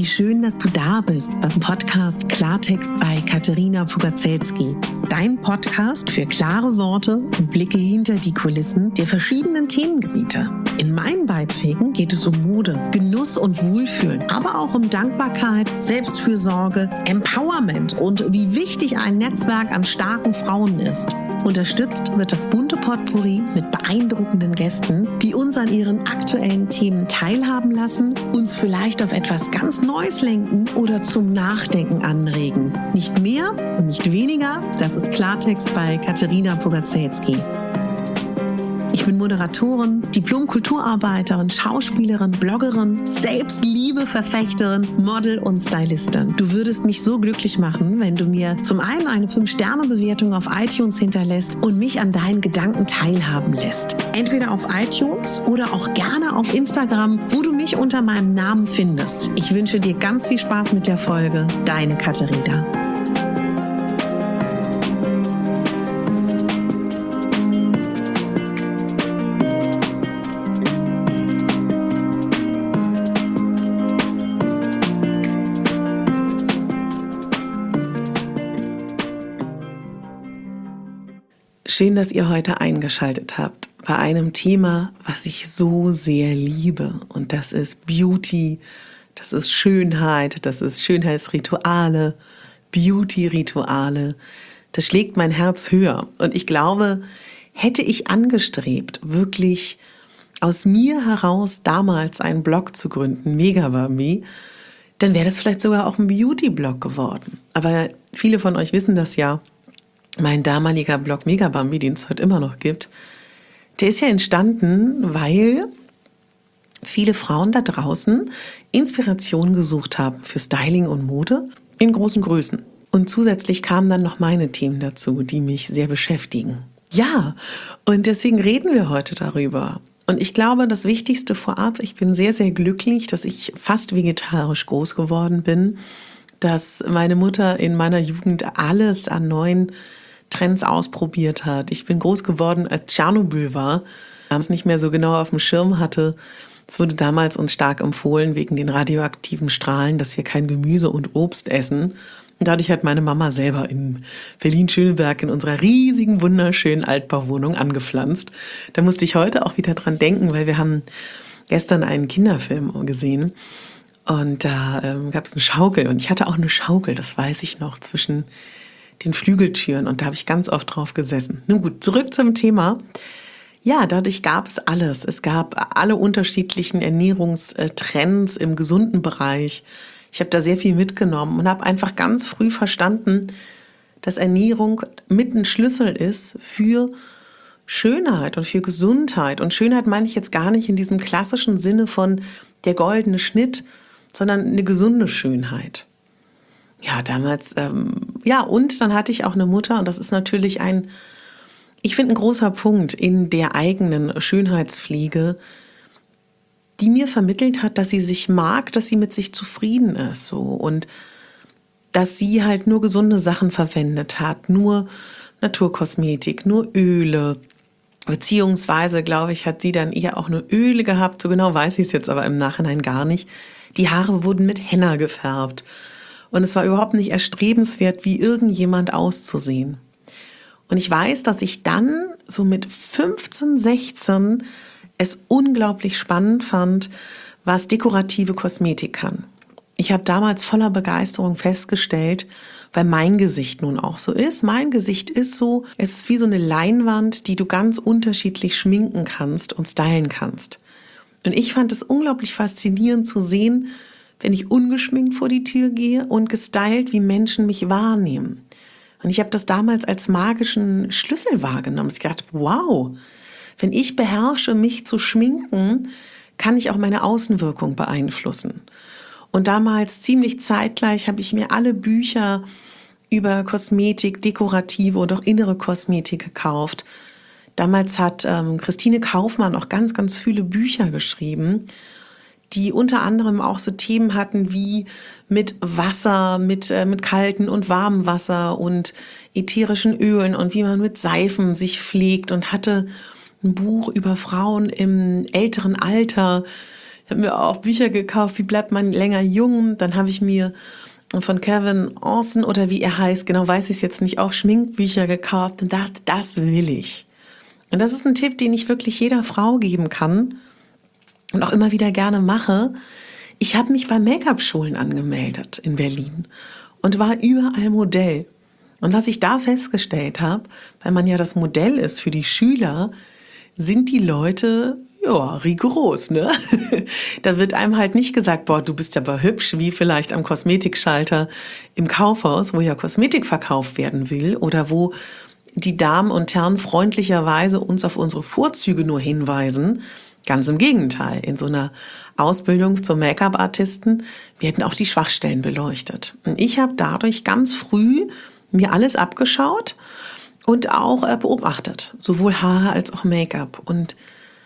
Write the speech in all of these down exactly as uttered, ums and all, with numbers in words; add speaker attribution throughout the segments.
Speaker 1: Wie schön, dass du da bist beim Podcast Klartext bei Katerina Pugacelski. Dein Podcast für klare Worte und Blicke hinter die Kulissen der verschiedenen Themengebiete. In meinen Beiträgen geht es um Mode, Genuss und Wohlfühlen, aber auch um Dankbarkeit, Selbstfürsorge, Empowerment und wie wichtig ein Netzwerk an starken Frauen ist. Unterstützt wird das bunte Potpourri mit beeindruckenden Gästen, die uns an ihren aktuellen Themen teilhaben lassen, uns vielleicht auf etwas ganz Neues lenken oder zum Nachdenken anregen. Nicht mehr und nicht weniger, das ist Klartext bei Katerina Pugacelski. Ich bin Moderatorin, Diplom-Kulturarbeiterin, Schauspielerin, Bloggerin, Selbstliebe-Verfechterin, Model und Stylistin. Du würdest mich so glücklich machen, wenn du mir zum einen eine fünf Sterne Bewertung auf iTunes hinterlässt und mich an deinen Gedanken teilhaben lässt. Entweder auf iTunes oder auch gerne auf Instagram, wo du mich unter meinem Namen findest. Ich wünsche dir ganz viel Spaß mit der Folge. Deine Katerina. Schön, dass ihr heute eingeschaltet habt bei einem Thema, was ich so sehr liebe. Und das ist Beauty, das ist Schönheit, das ist Schönheitsrituale, Beauty-Rituale. Das schlägt mein Herz höher. Und ich glaube, hätte ich angestrebt, wirklich aus mir heraus damals einen Blog zu gründen, Megabambi, dann wäre das vielleicht sogar auch ein Beauty-Blog geworden. Aber viele von euch wissen das ja. Mein damaliger Blog Megabambi, den es heute immer noch gibt, der ist ja entstanden, weil viele Frauen da draußen Inspiration gesucht haben für Styling und Mode in großen Größen. Und zusätzlich kamen dann noch meine Themen dazu, die mich sehr beschäftigen. Ja, und deswegen reden wir heute darüber. Und ich glaube, das Wichtigste vorab, ich bin sehr, sehr glücklich, dass ich fast vegetarisch groß geworden bin, dass meine Mutter in meiner Jugend alles an neuen Trends ausprobiert hat. Ich bin groß geworden, als Tschernobyl war, wir es nicht mehr so genau auf dem Schirm hatte. Es wurde damals uns stark empfohlen, wegen den radioaktiven Strahlen, dass wir kein Gemüse und Obst essen. Und dadurch hat meine Mama selber in Berlin-Schöneberg in unserer riesigen, wunderschönen Altbauwohnung angepflanzt. Da musste ich heute auch wieder dran denken, weil wir haben gestern einen Kinderfilm gesehen. Und da ähm, gab es eine Schaukel und ich hatte auch eine Schaukel, das weiß ich noch, zwischen den Flügeltüren und da habe ich ganz oft drauf gesessen. Nun gut, zurück zum Thema. Ja, dadurch gab es alles. Es gab alle unterschiedlichen Ernährungstrends im gesunden Bereich. Ich habe da sehr viel mitgenommen und habe einfach ganz früh verstanden, dass Ernährung mit ein Schlüssel ist für Schönheit und für Gesundheit. Und Schönheit meine ich jetzt gar nicht in diesem klassischen Sinne von der goldene Schnitt, sondern eine gesunde Schönheit. Ja, damals, ähm, ja, und dann hatte ich auch eine Mutter und das ist natürlich ein, ich finde, ein großer Punkt in der eigenen Schönheitspflege, die mir vermittelt hat, dass sie sich mag, dass sie mit sich zufrieden ist, so, und dass sie halt nur gesunde Sachen verwendet hat, nur Naturkosmetik, nur Öle, beziehungsweise, glaube ich, hat sie dann eher auch nur Öle gehabt, so genau weiß ich es jetzt aber im Nachhinein gar nicht. Die Haare wurden mit Henna gefärbt. Und es war überhaupt nicht erstrebenswert, wie irgendjemand auszusehen. Und ich weiß, dass ich dann so mit fünfzehn, sechzehn es unglaublich spannend fand, was dekorative Kosmetik kann. Ich habe damals voller Begeisterung festgestellt, weil mein Gesicht nun auch so ist. Mein Gesicht ist so, es ist wie so eine Leinwand, die du ganz unterschiedlich schminken kannst und stylen kannst. Und ich fand es unglaublich faszinierend zu sehen, wenn ich ungeschminkt vor die Tür gehe und gestylt, wie Menschen mich wahrnehmen. Und ich habe das damals als magischen Schlüssel wahrgenommen. Ich dachte, wow, wenn ich beherrsche, mich zu schminken, kann ich auch meine Außenwirkung beeinflussen. Und damals ziemlich zeitgleich habe ich mir alle Bücher über Kosmetik, dekorative und auch innere Kosmetik gekauft. Damals hat ähm, Christine Kaufmann auch ganz, ganz viele Bücher geschrieben, die unter anderem auch so Themen hatten wie mit Wasser, mit, äh, mit kaltem und warmem Wasser und ätherischen Ölen und wie man mit Seifen sich pflegt, und hatte ein Buch über Frauen im älteren Alter, Ich habe mir auch Bücher gekauft, wie bleibt man länger jung. Dann habe ich mir von Kevin Orson oder wie er heißt, genau weiß ich es jetzt nicht, auch Schminkbücher gekauft und dachte, das will ich. Und das ist ein Tipp, den ich wirklich jeder Frau geben kann und auch immer wieder gerne mache. Ich habe mich bei Make-up-Schulen angemeldet in Berlin und war überall Modell. Und was ich da festgestellt habe, weil man ja das Modell ist für die Schüler, sind die Leute ja rigoros, ne? Da wird einem halt nicht gesagt, boah, du bist aber hübsch, wie vielleicht am Kosmetikschalter im Kaufhaus, wo ja Kosmetik verkauft werden will oder wo die Damen und Herren freundlicherweise uns auf unsere Vorzüge nur hinweisen. Ganz im Gegenteil. In so einer Ausbildung zum Make-up-Artisten werden auch die Schwachstellen beleuchtet. Und ich habe dadurch ganz früh mir alles abgeschaut und auch äh, beobachtet. Sowohl Haare als auch Make-up. Und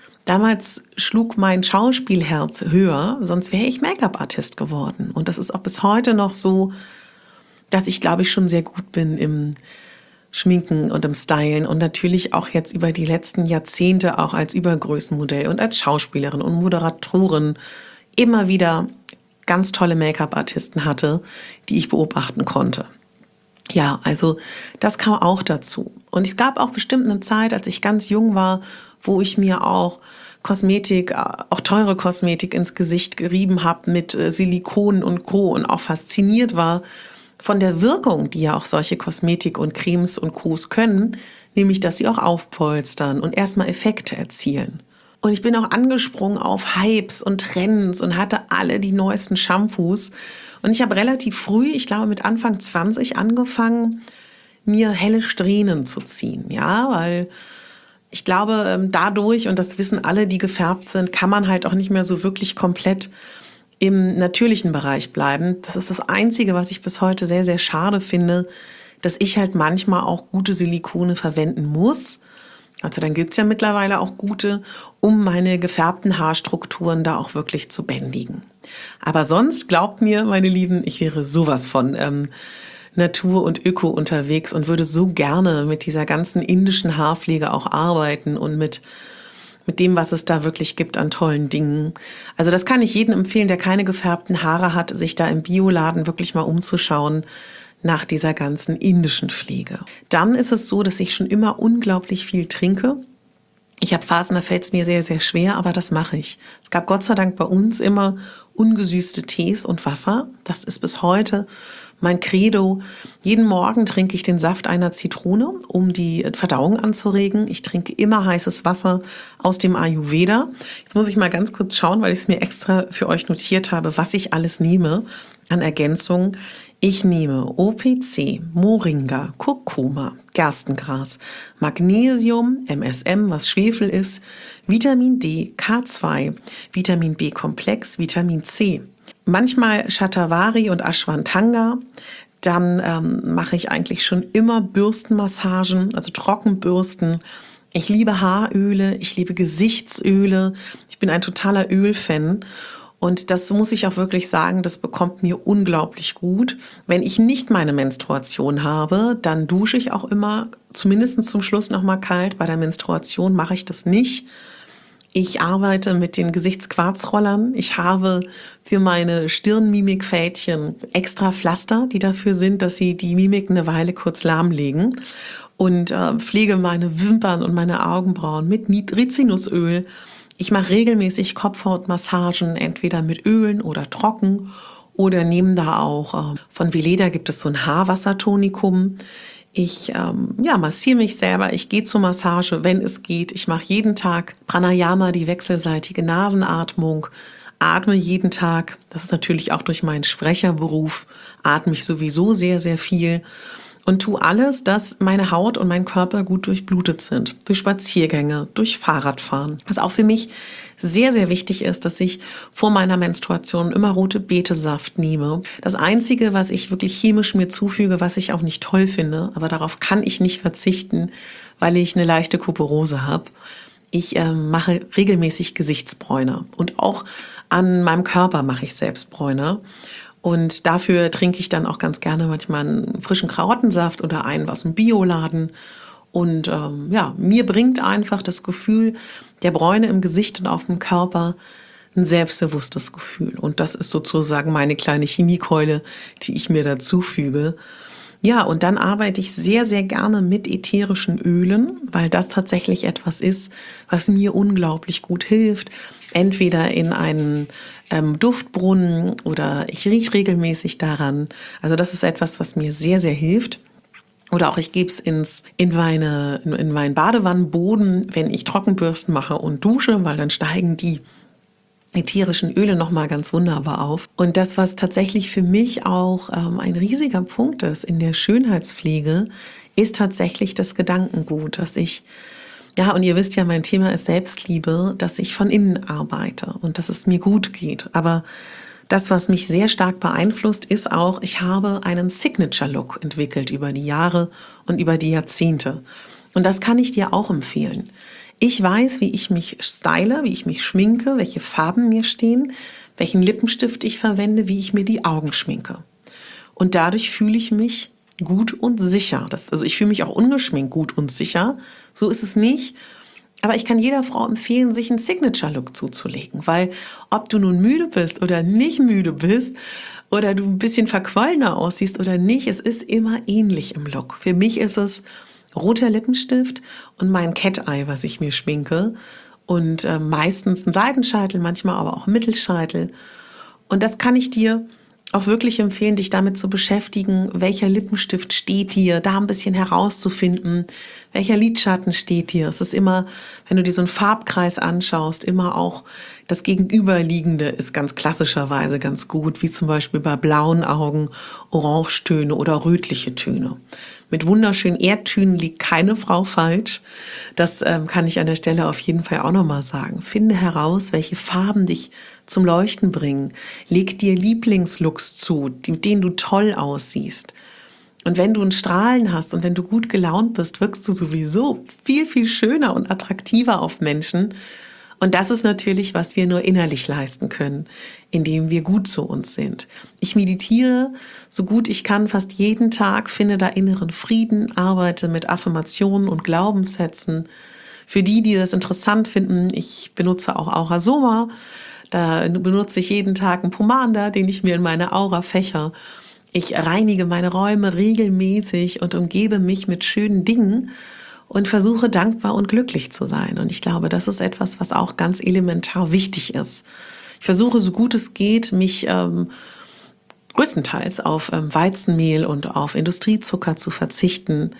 Speaker 1: damals schlug mein Schauspielherz höher, sonst wäre ich Make-up-Artist geworden. Und das ist auch bis heute noch so, dass ich, glaube ich, schon sehr gut bin im Schminken und im Stylen und natürlich auch jetzt über die letzten Jahrzehnte auch als Übergrößenmodell und als Schauspielerin und Moderatorin immer wieder ganz tolle Make-up-Artisten hatte, die ich beobachten konnte. Ja, also das kam auch dazu. Und es gab auch bestimmt eine Zeit, als ich ganz jung war, wo ich mir auch Kosmetik, auch teure Kosmetik ins Gesicht gerieben habe mit Silikon und Co. und auch fasziniert war von der Wirkung, die ja auch solche Kosmetik und Cremes und Co. können, nämlich, dass sie auch aufpolstern und erstmal Effekte erzielen. Und ich bin auch angesprungen auf Hypes und Trends und hatte alle die neuesten Shampoos. Und ich habe relativ früh, ich glaube mit Anfang zwanzig, angefangen, mir helle Strähnen zu ziehen. Ja, weil ich glaube, dadurch, und das wissen alle, die gefärbt sind, kann man halt auch nicht mehr so wirklich komplett im natürlichen Bereich bleiben. Das ist das Einzige, was ich bis heute sehr, sehr schade finde, dass ich halt manchmal auch gute Silikone verwenden muss. Also dann gibt's ja mittlerweile auch gute, um meine gefärbten Haarstrukturen da auch wirklich zu bändigen. Aber sonst, glaubt mir, meine Lieben, ich wäre sowas von ähm, Natur und Öko unterwegs und würde so gerne mit dieser ganzen indischen Haarpflege auch arbeiten und mit mit dem, was es da wirklich gibt an tollen Dingen. Also das kann ich jedem empfehlen, der keine gefärbten Haare hat, sich da im Bioladen wirklich mal umzuschauen nach dieser ganzen indischen Pflege. Dann ist es so, dass ich schon immer unglaublich viel trinke. Ich habe Phasen, da fällt es mir sehr, sehr schwer, aber das mache ich. Es gab Gott sei Dank bei uns immer ungesüßte Tees und Wasser. Das ist bis heute mein Credo. Jeden Morgen trinke ich den Saft einer Zitrone, um die Verdauung anzuregen. Ich trinke immer heißes Wasser aus dem Ayurveda. Jetzt muss ich mal ganz kurz schauen, weil ich es mir extra für euch notiert habe, was ich alles nehme an Ergänzungen. Ich nehme O P C, Moringa, Kurkuma, Gerstengras, Magnesium, M S M, was Schwefel ist, Vitamin D, K zwei, Vitamin B-Komplex, Vitamin C. Manchmal Shatavari und Ashwagandha. Dann ähm, mache ich eigentlich schon immer Bürstenmassagen, also Trockenbürsten. Ich liebe Haaröle, ich liebe Gesichtsöle. Ich bin ein totaler Ölfan. Und das muss ich auch wirklich sagen, das bekommt mir unglaublich gut. Wenn ich nicht meine Menstruation habe, dann dusche ich auch immer, zumindest zum Schluss noch mal kalt. Bei der Menstruation mache ich das nicht. Ich arbeite mit den Gesichtsquarzrollern. Ich habe für meine Stirnmimikfädchen extra Pflaster, die dafür sind, dass sie die Mimik eine Weile kurz lahmlegen. Und äh, pflege meine Wimpern und meine Augenbrauen mit Rizinusöl. Ich mache regelmäßig Kopfhautmassagen, entweder mit Ölen oder trocken. Oder nehme da auch, äh, von Veleda gibt es so ein Haarwassertonikum. Ich ähm, ja, massiere mich selber, ich gehe zur Massage, wenn es geht. Ich mache jeden Tag Pranayama, die wechselseitige Nasenatmung, atme jeden Tag. Das ist natürlich auch durch meinen Sprecherberuf, atme ich sowieso sehr, sehr viel. Und tue alles, dass meine Haut und mein Körper gut durchblutet sind. Durch Spaziergänge, durch Fahrradfahren. Was auch für mich sehr, sehr wichtig ist, dass ich vor meiner Menstruation immer rote Betesaft nehme. Das Einzige, was ich wirklich chemisch mir zufüge, was ich auch nicht toll finde, aber darauf kann ich nicht verzichten, weil ich eine leichte Kuperose habe. Ich äh, mache regelmäßig Gesichtsbräuner. Und auch an meinem Körper mache ich selbst Bräuner. Und dafür trinke ich dann auch ganz gerne manchmal einen frischen Karottensaft oder einen aus dem Bioladen. Und ähm, ja, mir bringt einfach das Gefühl der Bräune im Gesicht und auf dem Körper ein selbstbewusstes Gefühl. Und das ist sozusagen meine kleine Chemiekeule, die ich mir dazu füge. Ja, und dann arbeite ich sehr, sehr gerne mit ätherischen Ölen, weil das tatsächlich etwas ist, was mir unglaublich gut hilft. Entweder in einen ähm, Duftbrunnen oder ich rieche regelmäßig daran. Also das ist etwas, was mir sehr, sehr hilft. Oder auch ich gebe es ins, in, meine, in meinen Badewannenboden, wenn ich Trockenbürsten mache und dusche, weil dann steigen die ätherischen Öle nochmal ganz wunderbar auf. Und das, was tatsächlich für mich auch ähm, ein riesiger Punkt ist in der Schönheitspflege, ist tatsächlich das Gedankengut, dass ich, ja, und ihr wisst ja, mein Thema ist Selbstliebe, dass ich von innen arbeite und dass es mir gut geht. Aber das, was mich sehr stark beeinflusst, ist auch, ich habe einen Signature-Look entwickelt über die Jahre und über die Jahrzehnte. Und das kann ich dir auch empfehlen. Ich weiß, wie ich mich style, wie ich mich schminke, welche Farben mir stehen, welchen Lippenstift ich verwende, wie ich mir die Augen schminke. Und dadurch fühle ich mich gut und sicher. Das, also ich fühle mich auch ungeschminkt gut und sicher. So ist es nicht. Aber ich kann jeder Frau empfehlen, sich einen Signature-Look zuzulegen. Weil ob du nun müde bist oder nicht müde bist oder du ein bisschen verquollener aussiehst oder nicht, es ist immer ähnlich im Look. Für mich ist es roter Lippenstift und mein Cat-Eye, was ich mir schminke. Und äh, meistens ein Seitenscheitel, manchmal aber auch ein Mittelscheitel. Und das kann ich dir auch wirklich empfehlen, dich damit zu beschäftigen, welcher Lippenstift steht dir, da ein bisschen herauszufinden, welcher Lidschatten steht dir. Es ist immer, wenn du dir so einen Farbkreis anschaust, immer auch das Gegenüberliegende ist ganz klassischerweise ganz gut, wie zum Beispiel bei blauen Augen Orangetöne oder rötliche Töne. Mit wunderschönen Erdtönen liegt keine Frau falsch. Das ähm, kann ich an der Stelle auf jeden Fall auch nochmal sagen. Finde heraus, welche Farben dich zum Leuchten bringen. Leg dir Lieblingslooks zu, mit denen du toll aussiehst. Und wenn du ein Strahlen hast und wenn du gut gelaunt bist, wirkst du sowieso viel, viel schöner und attraktiver auf Menschen. Und das ist natürlich, was wir nur innerlich leisten können, indem wir gut zu uns sind. Ich meditiere so gut ich kann fast jeden Tag, finde da inneren Frieden, arbeite mit Affirmationen und Glaubenssätzen. Für die, die das interessant finden, ich benutze auch Aura Soma. Da benutze ich jeden Tag einen Pomander, den ich mir in meine Aura fächer. Ich reinige meine Räume regelmäßig und umgebe mich mit schönen Dingen und versuche dankbar und glücklich zu sein. Und ich glaube, das ist etwas, was auch ganz elementar wichtig ist. Ich versuche, so gut es geht, mich ähm, größtenteils auf ähm, Weizenmehl und auf Industriezucker zu verzichten.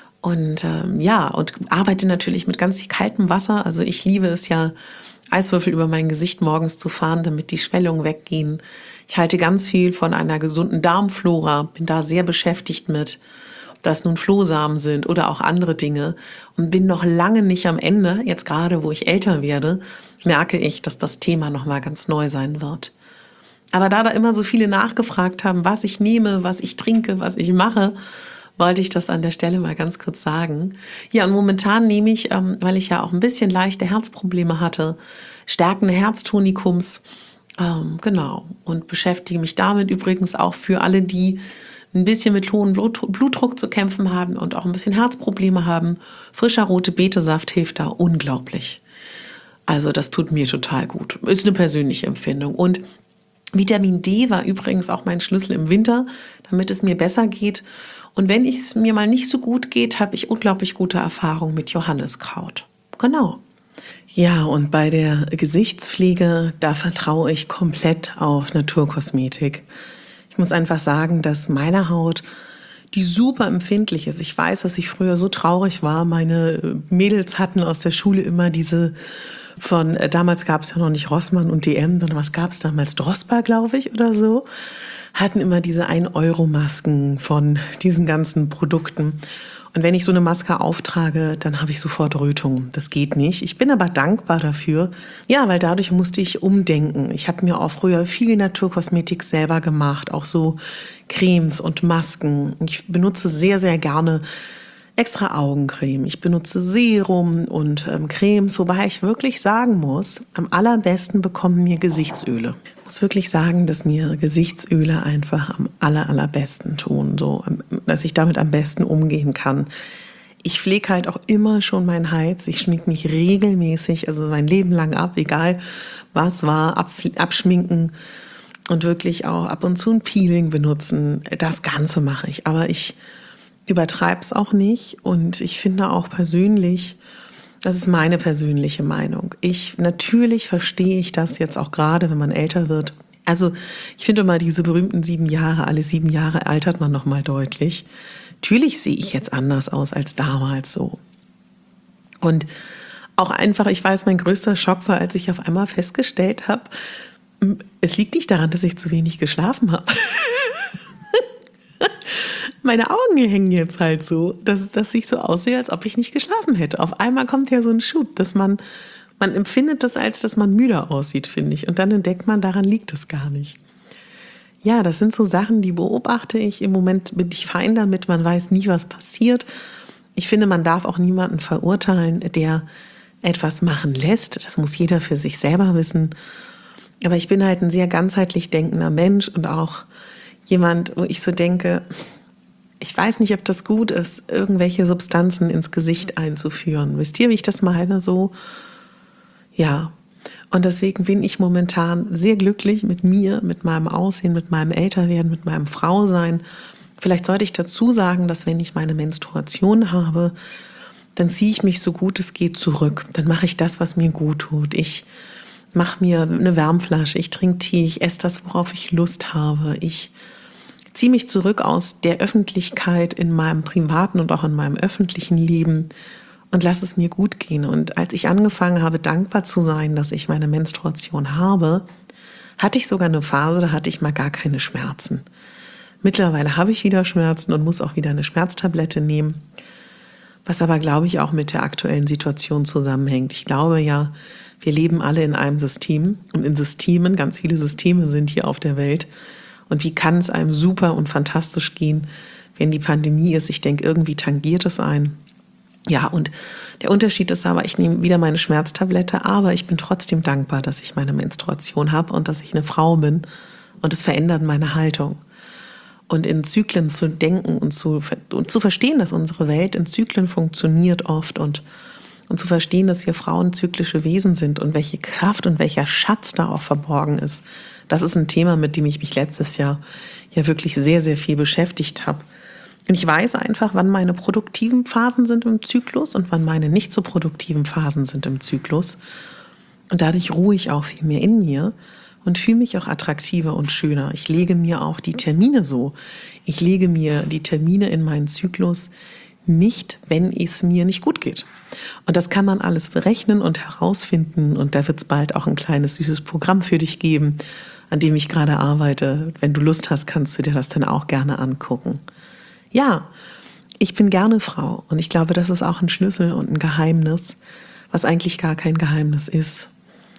Speaker 1: Und ähm, ja, und arbeite natürlich mit ganz viel kaltem Wasser. Also ich liebe es ja, Eiswürfel über mein Gesicht morgens zu fahren, damit die Schwellungen weggehen. Ich halte ganz viel von einer gesunden Darmflora, bin da sehr beschäftigt mit, ob das nun Flohsamen sind oder auch andere Dinge, und bin noch lange nicht am Ende. Jetzt gerade, wo ich älter werde, merke ich, dass das Thema nochmal ganz neu sein wird. Aber da da immer so viele nachgefragt haben, was ich nehme, was ich trinke, was ich mache, wollte ich das an der Stelle mal ganz kurz sagen. Ja, und momentan nehme ich, ähm, weil ich ja auch ein bisschen leichte Herzprobleme hatte, stärkende Herztonikums, ähm, genau, und beschäftige mich damit übrigens auch für alle, die ein bisschen mit hohem Blutdruck zu kämpfen haben und auch ein bisschen Herzprobleme haben. Frischer rote Betesaft hilft da unglaublich. Also das tut mir total gut. Ist eine persönliche Empfindung. Und Vitamin D war übrigens auch mein Schlüssel im Winter, damit es mir besser geht. Und wenn es mir mal nicht so gut geht, habe ich unglaublich gute Erfahrungen mit Johanniskraut. Genau. Ja, und bei der Gesichtspflege, da vertraue ich komplett auf Naturkosmetik. Ich muss einfach sagen, dass meine Haut, die super empfindlich ist. Ich weiß, dass ich früher so traurig war. Meine Mädels hatten aus der Schule immer diese von, damals gab es ja noch nicht Rossmann und D M, sondern was gab es damals? Drosper, glaube ich, oder so. Hatten immer diese ein-Euro-Masken von diesen ganzen Produkten. Und wenn ich so eine Maske auftrage, dann habe ich sofort Rötung. Das geht nicht. Ich bin aber dankbar dafür. Ja, weil dadurch musste ich umdenken. Ich habe mir auch früher viel Naturkosmetik selber gemacht, auch so Cremes und Masken. Ich benutze sehr, sehr gerne extra Augencreme. Ich benutze Serum und ähm, Cremes, wobei ich wirklich sagen muss, am allerbesten bekommen mir Gesichtsöle. Ich muss wirklich sagen, dass mir Gesichtsöle einfach am aller, allerbesten tun, so, dass ich damit am besten umgehen kann. Ich pflege halt auch immer schon meinen Hals. Ich schminke mich regelmäßig, also mein Leben lang ab, egal was war, ab, abschminken und wirklich auch ab und zu ein Peeling benutzen. Das Ganze mache ich, aber ich übertreibe es auch nicht und ich finde auch persönlich, das ist meine persönliche Meinung. Ich, natürlich verstehe ich das jetzt auch gerade, wenn man älter wird. Also ich finde mal diese berühmten sieben Jahre, alle sieben Jahre altert man nochmal deutlich. Natürlich sehe ich jetzt anders aus als damals so. Und auch einfach, ich weiß, mein größter Schock war, als ich auf einmal festgestellt habe, es liegt nicht daran, dass ich zu wenig geschlafen habe. Meine Augen hängen jetzt halt so, dass, dass ich so aussehe, als ob ich nicht geschlafen hätte. Auf einmal kommt ja so ein Schub, dass man, man empfindet das, als dass man müde aussieht, finde ich. Und dann entdeckt man, daran liegt es gar nicht. Ja, das sind so Sachen, die beobachte ich. Im Moment bin ich fein damit, man weiß nie, was passiert. Ich finde, man darf auch niemanden verurteilen, der etwas machen lässt. Das muss jeder für sich selber wissen. Aber ich bin halt ein sehr ganzheitlich denkender Mensch und auch jemand, wo ich so denke, ich weiß nicht, ob das gut ist, irgendwelche Substanzen ins Gesicht einzuführen. Wisst ihr, wie ich das meine? So, ja. Und deswegen bin ich momentan sehr glücklich mit mir, mit meinem Aussehen, mit meinem Älterwerden, mit meinem Frausein. Vielleicht sollte ich dazu sagen, dass wenn ich meine Menstruation habe, dann ziehe ich mich so gut es geht zurück. Dann mache ich das, was mir gut tut. Ich mache mir eine Wärmflasche, ich trinke Tee, ich esse das, worauf ich Lust habe. Ich ziehe mich zurück aus der Öffentlichkeit in meinem privaten und auch in meinem öffentlichen Leben und lasse es mir gut gehen. Und als ich angefangen habe, dankbar zu sein, dass ich meine Menstruation habe, hatte ich sogar eine Phase, da hatte ich mal gar keine Schmerzen. Mittlerweile habe ich wieder Schmerzen und muss auch wieder eine Schmerztablette nehmen, was aber, glaube ich, auch mit der aktuellen Situation zusammenhängt. Ich glaube ja, wir leben alle in einem System und in Systemen, ganz viele Systeme sind hier auf der Welt. Und wie kann es einem super und fantastisch gehen, wenn die Pandemie ist? Ich denke, irgendwie tangiert es ein. Ja, und der Unterschied ist aber, ich nehme wieder meine Schmerztablette, aber ich bin trotzdem dankbar, dass ich meine Menstruation habe und dass ich eine Frau bin. Und es verändert meine Haltung. Und in Zyklen zu denken und zu, und zu verstehen, dass unsere Welt in Zyklen funktioniert oft und, und zu verstehen, dass wir Frauen zyklische Wesen sind und welche Kraft und welcher Schatz da auch verborgen ist. Das ist ein Thema, mit dem ich mich letztes Jahr ja wirklich sehr, sehr viel beschäftigt habe. Und ich weiß einfach, wann meine produktiven Phasen sind im Zyklus und wann meine nicht so produktiven Phasen sind im Zyklus. Und dadurch ruhe ich auch viel mehr in mir und fühle mich auch attraktiver und schöner. Ich lege mir auch die Termine so. Ich lege mir die Termine in meinen Zyklus nicht, wenn es mir nicht gut geht. Und das kann man alles berechnen und herausfinden. Und da wird es bald auch ein kleines, süßes Programm für dich geben, an dem ich gerade arbeite. Wenn du Lust hast, kannst du dir das dann auch gerne angucken. Ja, ich bin gerne Frau. Und ich glaube, das ist auch ein Schlüssel und ein Geheimnis, was eigentlich gar kein Geheimnis ist.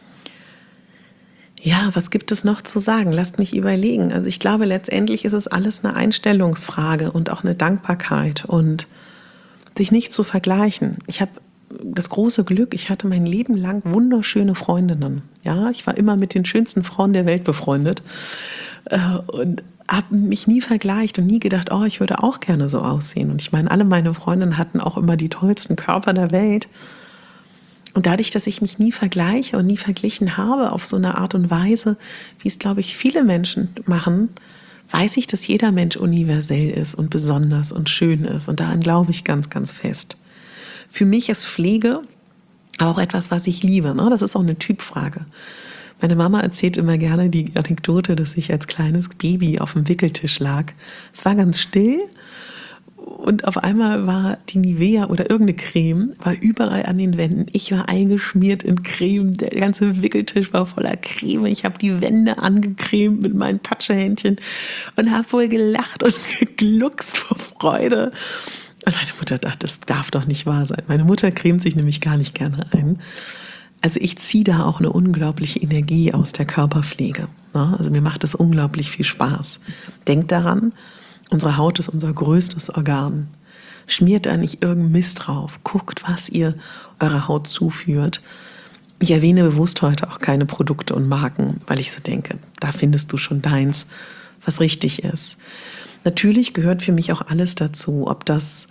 Speaker 1: Ja, was gibt es noch zu sagen? Lasst mich überlegen. Also ich glaube, letztendlich ist es alles eine Einstellungsfrage und auch eine Dankbarkeit und sich nicht zu vergleichen. Ich habe das große Glück, ich hatte mein Leben lang wunderschöne Freundinnen. Ja, ich war immer mit den schönsten Frauen der Welt befreundet äh, und habe mich nie vergleicht und nie gedacht, oh, ich würde auch gerne so aussehen. Und ich meine, alle meine Freundinnen hatten auch immer die tollsten Körper der Welt. Und dadurch, dass ich mich nie vergleiche und nie verglichen habe auf so eine Art und Weise, wie es, glaube ich, viele Menschen machen, weiß ich, dass jeder Mensch universell ist und besonders und schön ist. Und daran glaube ich ganz, ganz fest. Für mich ist Pflege auch etwas, was ich liebe. Ne? Das ist auch eine Typfrage. Meine Mama erzählt immer gerne die Anekdote, dass ich als kleines Baby auf dem Wickeltisch lag. Es war ganz still. Und auf einmal war die Nivea oder irgendeine Creme, war überall an den Wänden. Ich war eingeschmiert in Creme. Der ganze Wickeltisch war voller Creme. Ich habe die Wände angecremt mit meinen Patschehändchen und habe wohl gelacht und gegluckst vor Freude. Und meine Mutter dachte, das darf doch nicht wahr sein. Meine Mutter cremt sich nämlich gar nicht gerne ein. Also ich ziehe da auch eine unglaubliche Energie aus der Körperpflege. Also mir macht es unglaublich viel Spaß. Denkt daran, unsere Haut ist unser größtes Organ. Schmiert da nicht irgendein Mist drauf. Guckt, was ihr eurer Haut zuführt. Ich erwähne bewusst heute auch keine Produkte und Marken, weil ich so denke, da findest du schon deins, was richtig ist. Natürlich gehört für mich auch alles dazu, ob das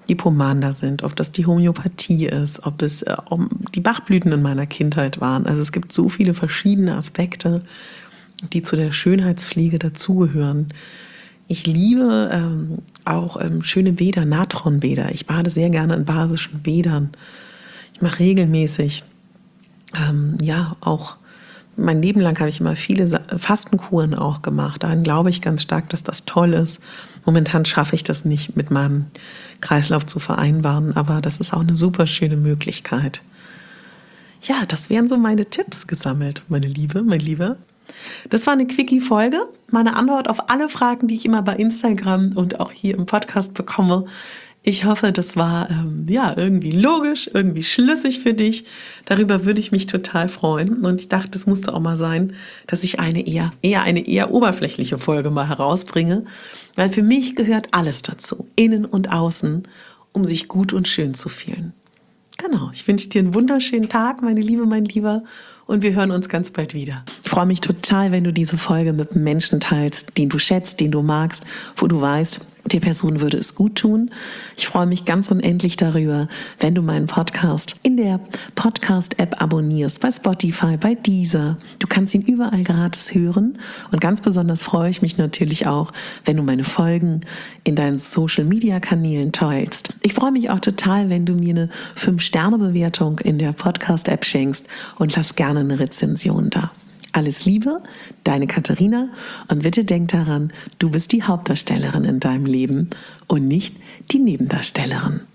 Speaker 1: die Pomander sind, ob das die Homöopathie ist, ob es äh, um die Bachblüten in meiner Kindheit waren. Also es gibt so viele verschiedene Aspekte, die zu der Schönheitspflege dazugehören. Ich liebe ähm, auch ähm, schöne Bäder, Natronbäder. Ich bade sehr gerne in basischen Bädern. Ich mache regelmäßig, ähm, ja, auch mein Leben lang habe ich immer viele Fastenkuren auch gemacht. Daran glaube ich ganz stark, dass das toll ist. Momentan schaffe ich das nicht mit meinem Kreislauf zu vereinbaren, aber das ist auch eine super schöne Möglichkeit. Ja, das wären so meine Tipps gesammelt, meine Liebe, mein Lieber. Das war eine Quickie-Folge, meine Antwort auf alle Fragen, die ich immer bei Instagram und auch hier im Podcast bekomme. Ich hoffe, das war ähm, ja irgendwie logisch, irgendwie schlüssig für dich. Darüber würde ich mich total freuen. Und ich dachte, es musste auch mal sein, dass ich eine eher, eher eine eher oberflächliche Folge mal herausbringe. Weil für mich gehört alles dazu, innen und außen, um sich gut und schön zu fühlen. Genau, ich wünsche dir einen wunderschönen Tag, meine Liebe, mein Lieber. Und wir hören uns ganz bald wieder. Ich freue mich total, wenn du diese Folge mit einem Menschen teilst, den du schätzt, den du magst, wo du weißt, der Person würde es gut tun. Ich freue mich ganz unendlich darüber, wenn du meinen Podcast in der Podcast-App abonnierst, bei Spotify, bei Deezer. Du kannst ihn überall gratis hören. Und ganz besonders freue ich mich natürlich auch, wenn du meine Folgen in deinen Social-Media-Kanälen teilst. Ich freue mich auch total, wenn du mir eine fünf Sterne Bewertung in der Podcast-App schenkst und lass gerne eine Rezension da. Alles Liebe, deine Katharina, und bitte denk daran, du bist die Hauptdarstellerin in deinem Leben und nicht die Nebendarstellerin.